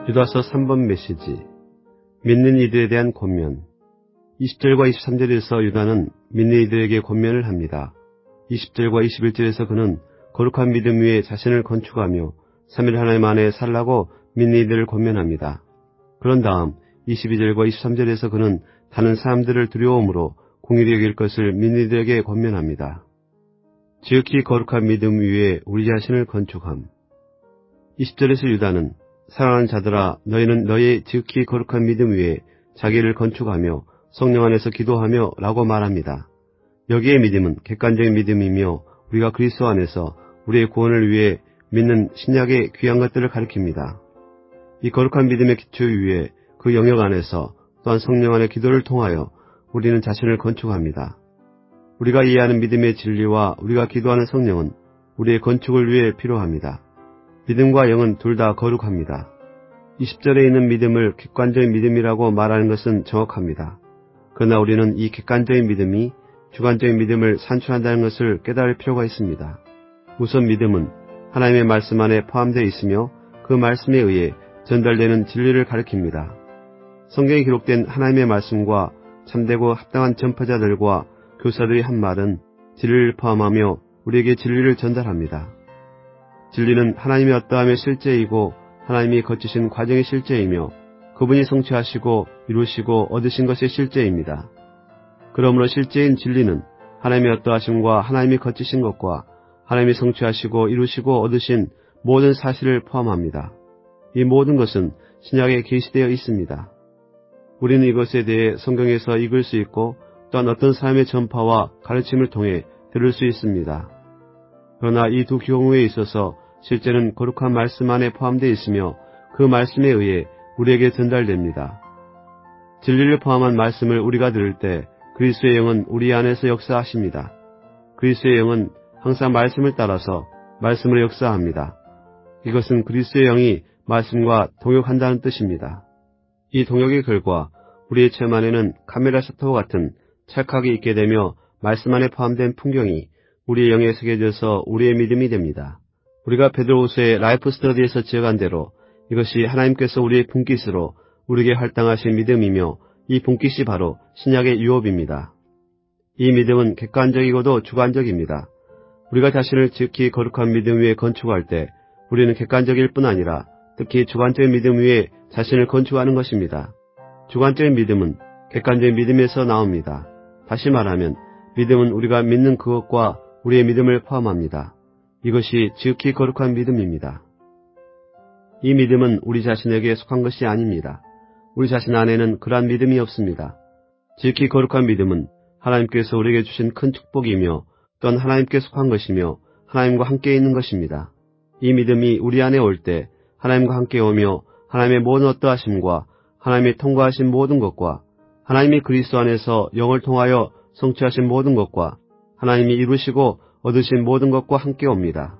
유다서 3번 메시지. 믿는 이들에 대한 권면. 20절과 23절에서 유다는 믿는 이들에게 권면을 합니다. 20절과 21절에서 그는 거룩한 믿음 위에 자신을 건축하며 3일 하나님 안에 살라고 믿는 이들을 권면합니다. 그런 다음 22절과 23절에서 그는 다른 사람들을 두려움으로 공의를 여길 것을 믿는 이들에게 권면합니다. 지극히 거룩한 믿음 위에 우리 자신을 건축함. 20절에서 유다는 사랑하는 자들아 너희는 너희의 지극히 거룩한 믿음 위에 자기를 건축하며 성령 안에서 기도하며 라고 말합니다. 여기의 믿음은 객관적인 믿음이며 우리가 그리스도 안에서 우리의 구원을 위해 믿는 신약의 귀한 것들을 가리킵니다. 이 거룩한 믿음의 기초 위에 그 영역 안에서 또한 성령 안의 기도를 통하여 우리는 자신을 건축합니다. 우리가 이해하는 믿음의 진리와 우리가 기도하는 성령은 우리의 건축을 위해 필요합니다. 믿음과 영은 둘 다 거룩합니다. 20절에 있는 믿음을 객관적인 믿음이라고 말하는 것은 정확합니다. 그러나 우리는 이 객관적인 믿음이 주관적인 믿음을 산출한다는 것을 깨달을 필요가 있습니다. 우선 믿음은 하나님의 말씀 안에 포함되어 있으며 그 말씀에 의해 전달되는 진리를 가리킵니다. 성경에 기록된 하나님의 말씀과 참되고 합당한 전파자들과 교사들이 한 말은 진리를 포함하며 우리에게 진리를 전달합니다. 진리는 하나님의 어떠함의 실제이고 하나님이 거치신 과정의 실제이며 그분이 성취하시고 이루시고 얻으신 것의 실제입니다. 그러므로 실제인 진리는 하나님의 어떠하심과 하나님이 거치신 것과 하나님이 성취하시고 이루시고 얻으신 모든 사실을 포함합니다. 이 모든 것은 신약에 계시되어 있습니다. 우리는 이것에 대해 성경에서 읽을 수 있고 또한 어떤 사람의 전파와 가르침을 통해 들을 수 있습니다. 그러나 이 두 경우에 있어서 실제는 거룩한 말씀 안에 포함되어 있으며 그 말씀에 의해 우리에게 전달됩니다. 진리를 포함한 말씀을 우리가 들을 때 그리스도의 영은 우리 안에서 역사하십니다. 그리스도의 영은 항상 말씀을 따라서 말씀으로 역사합니다. 이것은 그리스도의 영이 말씀과 동역한다는 뜻입니다. 이 동역의 결과 우리의 체험 안에는 카메라 셔터와 같은 찰칵이 있게 되며 말씀 안에 포함된 풍경이 우리의 영에 새겨져서 우리의 믿음이 됩니다. 우리가 베드로후서의 라이프 스터디에서 지어간 대로 이것이 하나님께서 우리의 분깃으로 우리에게 할당하신 믿음이며 이 분깃이 바로 신약의 유업입니다. 이 믿음은 객관적이고도 주관적입니다. 우리가 자신을 지극히 거룩한 믿음 위에 건축할 때 우리는 객관적일 뿐 아니라 특히 주관적인 믿음 위에 자신을 건축하는 것입니다. 주관적인 믿음은 객관적인 믿음에서 나옵니다. 다시 말하면 믿음은 우리가 믿는 그것과 우리의 믿음을 포함합니다. 이것이 지극히 거룩한 믿음입니다. 이 믿음은 우리 자신에게 속한 것이 아닙니다. 우리 자신 안에는 그러한 믿음이 없습니다. 지극히 거룩한 믿음은 하나님께서 우리에게 주신 큰 축복이며 또한 하나님께 속한 것이며 하나님과 함께 있는 것입니다. 이 믿음이 우리 안에 올 때 하나님과 함께 오며 하나님의 모든 어떠하심과 하나님이 통과하신 모든 것과 하나님이 그리스도 안에서 영을 통하여 성취하신 모든 것과 하나님이 이루시고 얻으신 모든 것과 함께 옵니다.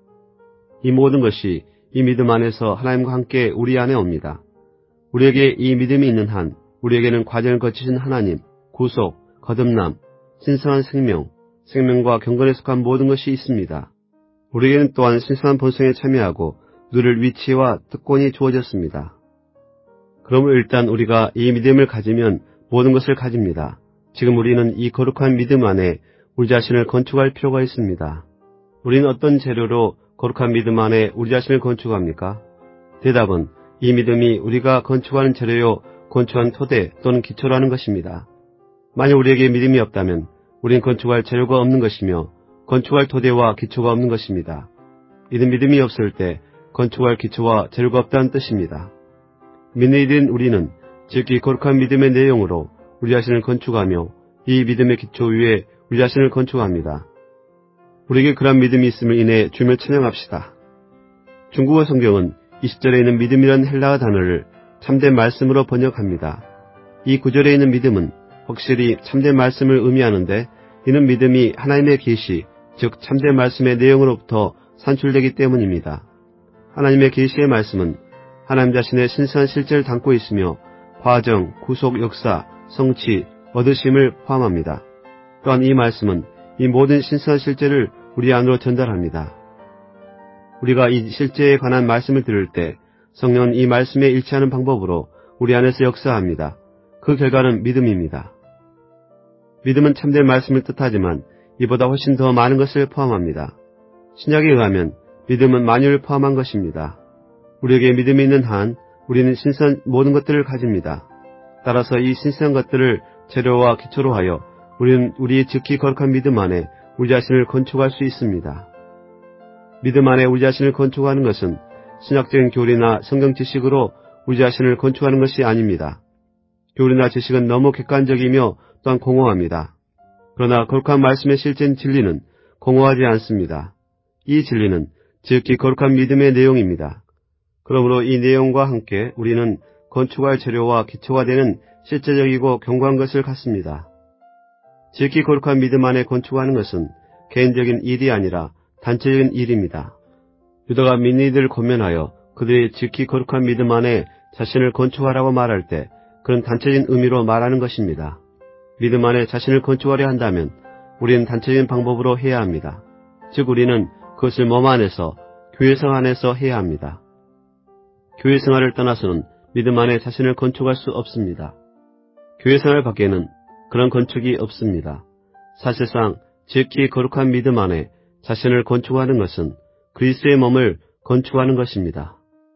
이 모든 것이 이 믿음 안에서 하나님과 함께 우리 안에 옵니다. 우리에게 이 믿음이 있는 한 우리에게는 과정을 거치신 하나님, 구속, 거듭남, 신성한 생명, 생명과 경건에 속한 모든 것이 있습니다. 우리에게는 또한 신성한 본성에 참여하고 누릴 위치와 특권이 주어졌습니다. 그러므로 일단 우리가 이 믿음을 가지면 모든 것을 가집니다. 지금 우리는 이 거룩한 믿음 안에 우리 자신을 건축할 필요가 있습니다. 우리는 어떤 재료로 거룩한 믿음 안에 우리 자신을 건축합니까? 대답은 이 믿음이 우리가 건축하는 재료요 건축한 토대 또는 기초라는 것입니다. 만약 우리에게 믿음이 없다면 우리는 건축할 재료가 없는 것이며 건축할 토대와 기초가 없는 것입니다. 이는 믿음이 없을 때 건축할 기초와 재료가 없다는 뜻입니다. 믿는 이들인 우리는 지극히 거룩한 믿음의 내용으로 우리 자신을 건축하며 이 믿음의 기초 위에 우리 자신을 건축합니다. 우리에게 그런 믿음이 있음을 인해 주님을 찬양합시다. 중국어 성경은 20절에 있는 믿음이라는 헬라어 단어를 참된 말씀으로 번역합니다. 이 구절에 있는 믿음은 확실히 참된 말씀을 의미하는데 이는 믿음이 하나님의 계시, 즉 참된 말씀의 내용으로부터 산출되기 때문입니다. 하나님의 계시의 말씀은 하나님 자신의 신성한 실제를 담고 있으며 과정, 구속, 역사, 성취, 얻으심을 포함합니다. 또한 이 말씀은 이 모든 신성한 실제를 우리 안으로 전달합니다. 우리가 이 실제에 관한 말씀을 들을 때 성령은 이 말씀에 일치하는 방법으로 우리 안에서 역사합니다. 그 결과는 믿음입니다. 믿음은 참된 말씀을 뜻하지만 이보다 훨씬 더 많은 것을 포함합니다. 신약에 의하면 믿음은 만유를 포함한 것입니다. 우리에게 믿음이 있는 한 우리는 신선 모든 것들을 가집니다. 따라서 이 신선한 것들을 재료와 기초로 하여 우리는 우리의 지극히 거룩한 믿음 안에 우리 자신을 건축할 수 있습니다. 믿음 안에 우리 자신을 건축하는 것은 신학적인 교리나 성경 지식으로 우리 자신을 건축하는 것이 아닙니다. 교리나 지식은 너무 객관적이며 또한 공허합니다. 그러나 거룩한 말씀의 실제인 진리는 공허하지 않습니다. 이 진리는 지극히 거룩한 믿음의 내용입니다. 그러므로 이 내용과 함께 우리는 건축할 재료와 기초가 되는 실제적이고 견고한 것을 갖습니다. 지극히 거룩한 믿음 안에 건축하는 것은 개인적인 일이 아니라 단체적인 일입니다. 유다가 민니들을 권면하여 그들의 지극히 거룩한 믿음 안에 자신을 건축하라고 말할 때 그런 단체적인 의미로 말하는 것입니다. 믿음 안에 자신을 건축하려 한다면 우리는 단체적인 방법으로 해야 합니다. 즉 우리는 그것을 몸 안에서, 교회성 안에서 해야 합니다. 교회 생활을 떠나서는 믿음 안에 자신을 건축할 수 없습니다. 교회 생활 밖에는 그런 건축이 없습니다. 사실상 지극히 거룩한 믿음 안에 자신을 건축하는 것은 그리스도의 몸을 건축하는 것입니다.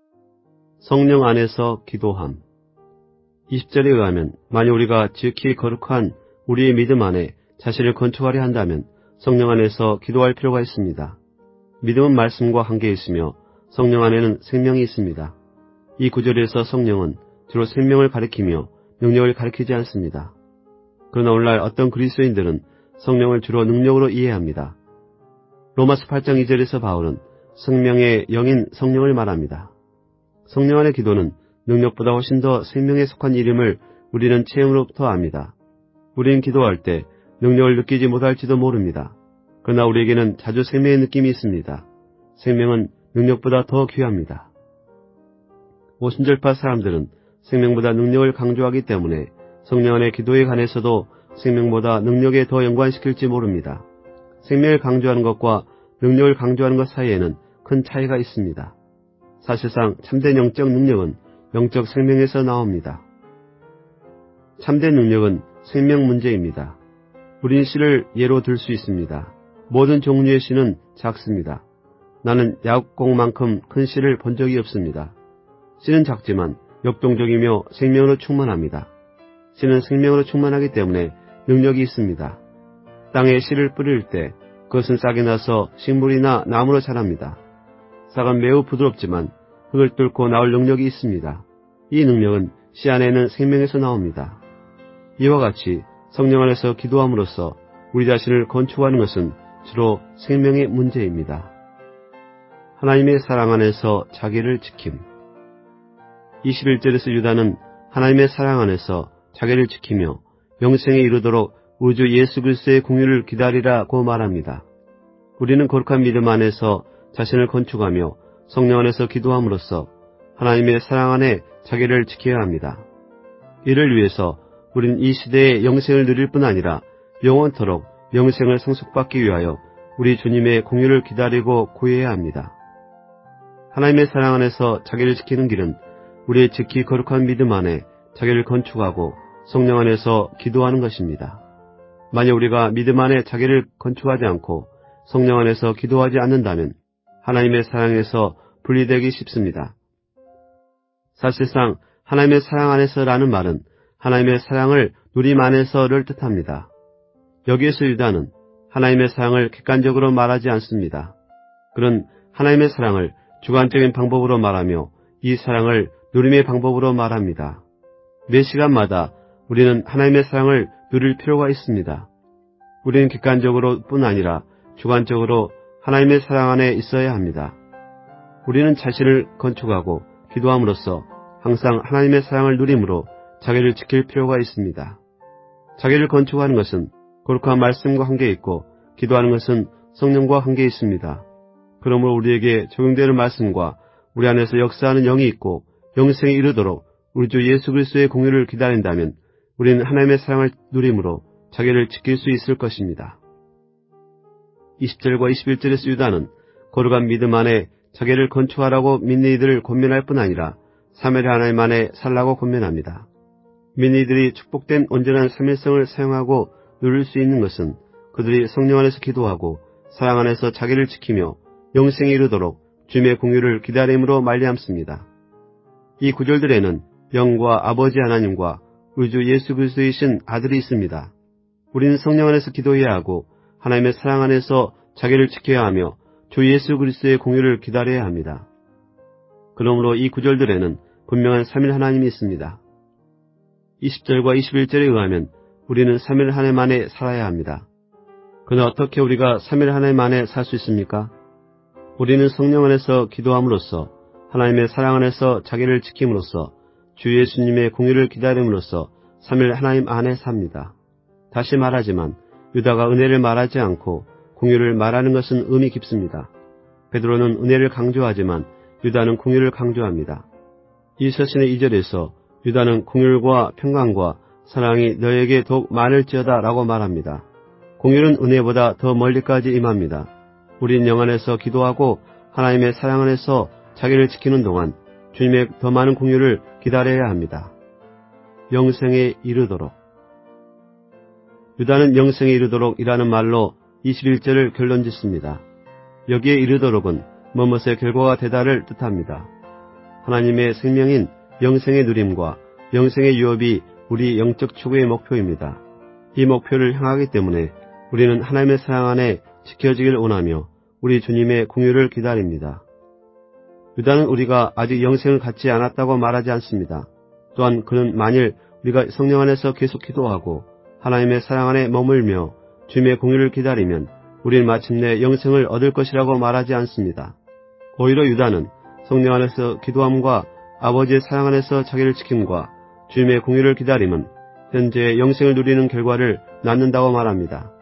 성령 안에서 기도함. 20절에 의하면 만약 우리가 지극히 거룩한 우리의 믿음 안에 자신을 건축하려 한다면 성령 안에서 기도할 필요가 있습니다. 믿음은 말씀과 함께 있으며 성령 안에는 생명이 있습니다. 이 구절에서 성령은 주로 생명을 가리키며 능력을 가리키지 않습니다. 그러나 오늘날 어떤 그리스도인들은 성령을 주로 능력으로 이해합니다. 로마서 8장 2절에서 바울은 생명의 영인 성령을 말합니다. 성령 안의 기도는 능력보다 훨씬 더 생명에 속한 일임을 우리는 체험으로부터 압니다. 우리는 기도할 때 능력을 느끼지 못할지도 모릅니다. 그러나 우리에게는 자주 생명의 느낌이 있습니다. 생명은 능력보다 더 귀합니다. 오순절파 사람들은 생명보다 능력을 강조하기 때문에 성령 안의 기도에 관해서도 생명보다 능력에 더 연관시킬지 모릅니다. 생명을 강조하는 것과 능력을 강조하는 것 사이에는 큰 차이가 있습니다. 사실상 참된 영적 능력은 영적 생명에서 나옵니다. 참된 능력은 생명 문제입니다. 우린 씨를 예로 들 수 있습니다. 모든 종류의 씨는 작습니다. 나는 야곱공만큼 큰 씨를 본 적이 없습니다. 씨는 작지만 역동적이며 생명으로 충만합니다. 씨는 생명으로 충만하기 때문에 능력이 있습니다. 땅에 씨를 뿌릴 때 그것은 싹이 나서 식물이나 나무로 자랍니다. 싹은 매우 부드럽지만 흙을 뚫고 나올 능력이 있습니다. 이 능력은 씨 안에는 생명에서 나옵니다. 이와 같이 성령 안에서 기도함으로써 우리 자신을 건축하는 것은 주로 생명의 문제입니다. 하나님의 사랑 안에서 자기를 지킴. 21절에서 유다는 하나님의 사랑 안에서 자기를 지키며 영생에 이르도록 우주 예수 그리스도의 공유를 기다리라고 말합니다. 우리는 거룩한 믿음 안에서 자신을 건축하며 성령 안에서 기도함으로써 하나님의 사랑 안에 자기를 지켜야 합니다. 이를 위해서 우리는 이 시대의 영생을 누릴 뿐 아니라 영원토록 영생을 상속받기 위하여 우리 주님의 공유를 기다리고 구해야 합니다. 하나님의 사랑 안에서 자기를 지키는 길은 우리의 지극히 거룩한 믿음 안에 자기를 건축하고 성령 안에서 기도하는 것입니다. 만약 우리가 믿음 안에 자기를 건축하지 않고 성령 안에서 기도하지 않는다면 하나님의 사랑에서 분리되기 쉽습니다. 사실상 하나님의 사랑 안에서라는 말은 하나님의 사랑을 누림 안에서를 뜻합니다. 여기에서 유다는 하나님의 사랑을 객관적으로 말하지 않습니다. 그는 하나님의 사랑을 주관적인 방법으로 말하며 이 사랑을 누림의 방법으로 말합니다. 매 시간마다 우리는 하나님의 사랑을 누릴 필요가 있습니다. 우리는 객관적으로 뿐 아니라 주관적으로 하나님의 사랑 안에 있어야 합니다. 우리는 자신을 건축하고 기도함으로써 항상 하나님의 사랑을 누림으로 자기를 지킬 필요가 있습니다. 자기를 건축하는 것은 거룩한 말씀과 함께 있고 기도하는 것은 성령과 함께 있습니다. 그러므로 우리에게 적용되는 말씀과 우리 안에서 역사하는 영이 있고 영생에 이르도록 우리 주 예수 그리스도의 공유를 기다린다면 우리는 하나님의 사랑을 누림으로 자기를 지킬 수 있을 것입니다. 20절과 21절에서 유다는 거룩한 믿음 안에 자기를 건축하라고 믿는 이들을 권면할 뿐 아니라 3일 하나님 안에 살라고 권면합니다. 믿는 이들이 축복된 온전한 3일성을 사용하고 누릴 수 있는 것은 그들이 성령 안에서 기도하고 사랑 안에서 자기를 지키며 영생에 이르도록 주님의 공유를 기다림으로 말미암습니다. 이 구절들에는 영과 아버지 하나님과 우리 주 예수 그리스도이신 아들이 있습니다. 우리는 성령 안에서 기도해야 하고 하나님의 사랑 안에서 자기를 지켜야 하며 주 예수 그리스도의 공유를 기다려야 합니다. 그러므로 이 구절들에는 분명한 3일 하나님이 있습니다. 20절과 21절에 의하면 우리는 3일 하나님 안에 살아야 합니다. 그러나 어떻게 우리가 3일 하나님 안에 살 수 있습니까? 우리는 성령 안에서 기도함으로써 하나님의 사랑 안에서 자기를 지킴으로써 주 예수님의 공유를 기다림으로써 3일 하나님 안에 삽니다. 다시 말하지만 유다가 은혜를 말하지 않고 공유를 말하는 것은 의미 깊습니다. 베드로는 은혜를 강조하지만 유다는 공유를 강조합니다. 이 서신의 2절에서 유다는 공율과 평강과 사랑이 너에게 더욱 많을지어다 라고 말합니다. 공율은 은혜보다 더 멀리까지 임합니다. 우린 영 안에서 기도하고 하나님의 사랑 안에서 자기를 지키는 동안 주님의 더 많은 공유를 기다려야 합니다. 영생에 이르도록. 유다는 영생에 이르도록 이라는 말로 21절을 결론 짓습니다. 여기에 이르도록은 뭐뭇의 결과가 되다를 뜻합니다. 하나님의 생명인 영생의 누림과 영생의 유업이 우리 영적 추구의 목표입니다. 이 목표를 향하기 때문에 우리는 하나님의 사랑 안에 지켜지길 원하며 우리 주님의 공유를 기다립니다. 유다는 우리가 아직 영생을 갖지 않았다고 말하지 않습니다. 또한 그는 만일 우리가 성령 안에서 계속 기도하고 하나님의 사랑 안에 머물며 주님의 공유를 기다리면 우리는 마침내 영생을 얻을 것이라고 말하지 않습니다. 오히려 유다는 성령 안에서 기도함과 아버지의 사랑 안에서 자기를 지킴과 주님의 공유를 기다림은 현재 영생을 누리는 결과를 낳는다고 말합니다.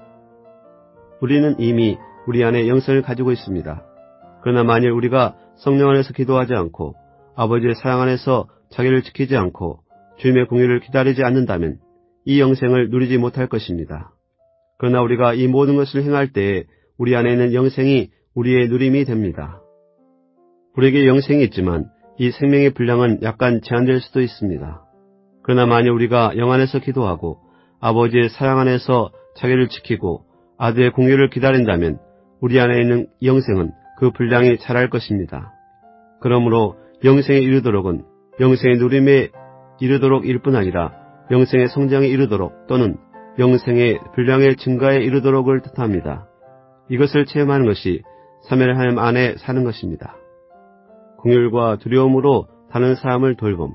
우리는 이미 우리 안에 영생을 가지고 있습니다. 그러나 만일 우리가 성령 안에서 기도하지 않고 아버지의 사랑 안에서 자기를 지키지 않고 주님의 공유를 기다리지 않는다면 이 영생을 누리지 못할 것입니다. 그러나 우리가 이 모든 것을 행할 때에 우리 안에 있는 영생이 우리의 누림이 됩니다. 우리에게 영생이 있지만 이 생명의 분량은 약간 제한될 수도 있습니다. 그러나 만일 우리가 영 안에서 기도하고 아버지의 사랑 안에서 자기를 지키고 아들의 공유를 기다린다면 우리 안에 있는 영생은 그 분량이 자랄 것입니다. 그러므로 영생에 이르도록은 영생의 누림에 이르도록 일 뿐 아니라 영생의 성장에 이르도록 또는 영생의 분량의 증가에 이르도록을 뜻합니다. 이것을 체험하는 것이 3일 하나님 안에 사는 것입니다. 공율과 두려움으로 다른 사람을 돌봄.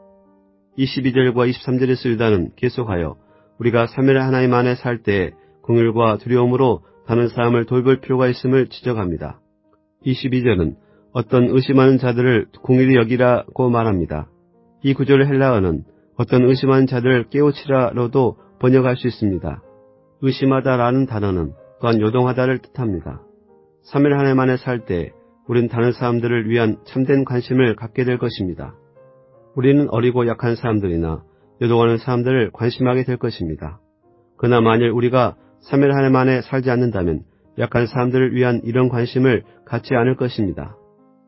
22절과 23절에서 유다는 계속하여 우리가 3일 하나님 안에 살 때 공율과 두려움으로 다른 사람을 돌볼 필요가 있음을 지적합니다. 22절은 어떤 의심하는 자들을 공율히 여기라고 말합니다. 이 구절의 헬라어는 어떤 의심하는 자들을 깨우치라로도 번역할 수 있습니다. 의심하다라는 단어는 또한 요동하다를 뜻합니다. 3일 하나님 안에 살 때 우린 다른 사람들을 위한 참된 관심을 갖게 될 것입니다. 우리는 어리고 약한 사람들이나 요동하는 사람들을 관심하게 될 것입니다. 그러나 만일 우리가 3일 하나님 안에 살지 않는다면 약한 사람들을 위한 이런 관심을 갖지 않을 것입니다.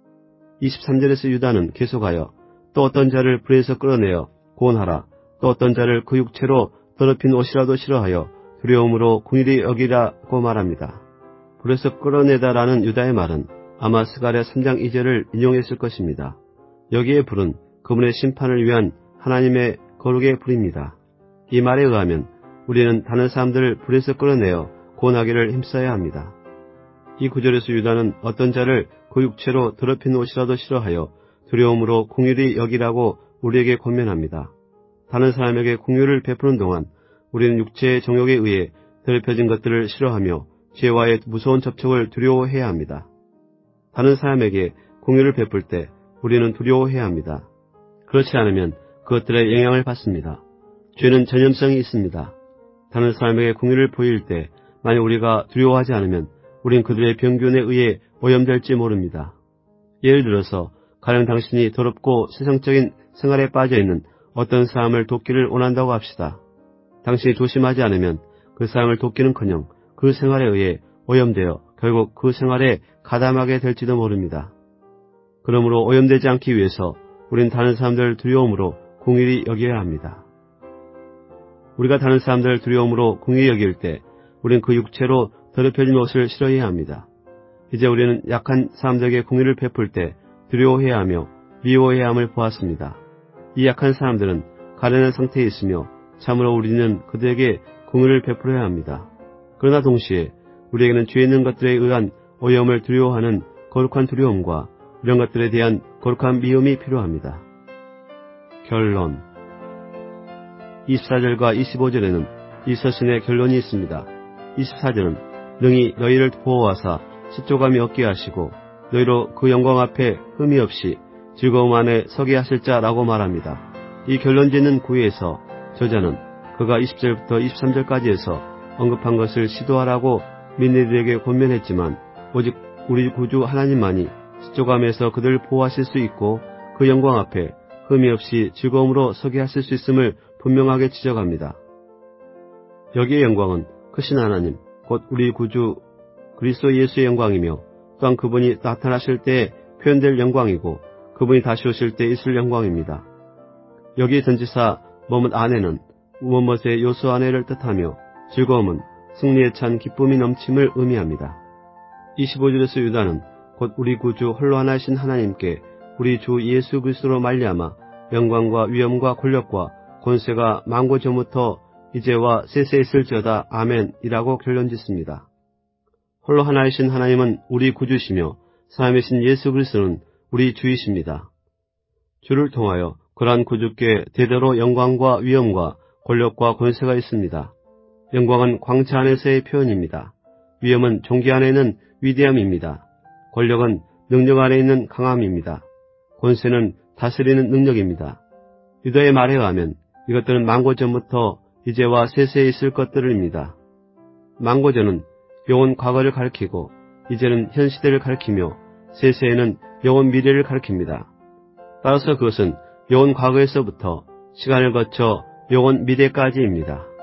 23절에서 유다는 계속하여 또 어떤 자를 불에서 끌어내어 구원하라. 또 어떤 자를 그 육체로 더럽힌 옷이라도 싫어하여 두려움으로 궁일이 여기라고 말합니다. 불에서 끌어내다라는 유다의 말은 아마 스가랴 3장 2절을 인용했을 것입니다. 여기에 불은 그분의 심판을 위한 하나님의 거룩의 불입니다. 이 말에 의하면 우리는 다른 사람들을 불에서 끌어내어 구원하기를 힘써야 합니다. 이 구절에서 유다는 어떤 자를 그 육체로 더럽힌 옷이라도 싫어하여 두려움으로 궁휼히 여기라고 우리에게 권면합니다. 다른 사람에게 궁휼을 베푸는 동안 우리는 육체의 정욕에 의해 더럽혀진 것들을 싫어하며 죄와의 무서운 접촉을 두려워해야 합니다. 다른 사람에게 궁휼을 베풀 때 우리는 두려워해야 합니다. 그렇지 않으면 그것들의 영향을 받습니다. 죄는 전염성이 있습니다. 다른 사람에게 궁휼을 보일 때 만약 우리가 두려워하지 않으면 우린 그들의 병균에 의해 오염될지 모릅니다. 예를 들어서 가령 당신이 더럽고 세상적인 생활에 빠져있는 어떤 사람을 돕기를 원한다고 합시다. 당신이 조심하지 않으면 그 사람을 돕기는커녕 그 생활에 의해 오염되어 결국 그 생활에 가담하게 될지도 모릅니다. 그러므로 오염되지 않기 위해서 우린 다른 사람들을 두려움으로 긍휼히 여겨야 합니다. 우리가 다른 사람들을 두려움으로 긍휼히 여길 때 우린 그 육체로 더럽혀진 옷을 싫어해야 합니다. 이제 우리는 약한 사람들에게 긍휼을 베풀 때 두려워해야 하며 미워해야 함을 보았습니다. 이 약한 사람들은 가련한 상태에 있으며 참으로 우리는 그들에게 긍휼을 베풀어야 합니다. 그러나 동시에 우리에게는 죄 있는 것들에 의한 오염을 두려워하는 거룩한 두려움과 이런 것들에 대한 거룩한 미움이 필요합니다. 결론 24절과 25절에는 이 서신의 결론이 있습니다. 24절은 능히 너희를 보호하사 시조감이 없게 하시고 너희로 그 영광 앞에 흠이 없이 즐거움 안에 서게 하실 자라고 말합니다. 이 결론짓는 구에서 저자는 그가 20절부터 23절까지 해서 언급한 것을 시도하라고 믿는 이들에게 권면했지만 오직 우리 구주 하나님만이 시조감에서 그들을 보호하실 수 있고 그 영광 앞에 흠이 없이 즐거움으로 서게 하실 수 있음을 분명하게 지적합니다. 여기의 영광은 크신 하나님, 곧 우리 구주 그리스도 예수의 영광이며 또한 그분이 나타나실 때에 표현될 영광이고 그분이 다시 오실 때 있을 영광입니다. 여기 전지사 머뭇 아내는 무엇의 요소 아내를 뜻하며 즐거움은 승리에 찬 기쁨이 넘침을 의미합니다. 25절에서 유다는 곧 우리 구주 홀로 하나이신 하나님께 우리 주 예수 그리스도로 말미암아 영광과 위엄과 권력과 권세가 만고 전부터 이제와 세세 있을지어다 아멘이라고 결론짓습니다. 홀로 하나이신 하나님은 우리 구주시며 사람이신 예수 그리스도는 우리 주이십니다. 주를 통하여 그러한 구주께 대대로 영광과 위엄과 권력과 권세가 있습니다. 영광은 광채 안에서의 표현입니다. 위엄은 존귀 안에 있는 위대함입니다. 권력은 능력 안에 있는 강함입니다. 권세는 다스리는 능력입니다. 유다의 말에 의하면 이것들은 만고 전부터 이제와 세세에 있을 것들입니다. 만고전은 영원 과거를 가리키고 이제는 현 시대를 가리키며 세세에는 영원 미래를 가리킵니다. 따라서 그것은 영원 과거에서부터 시간을 거쳐 영원 미래까지입니다.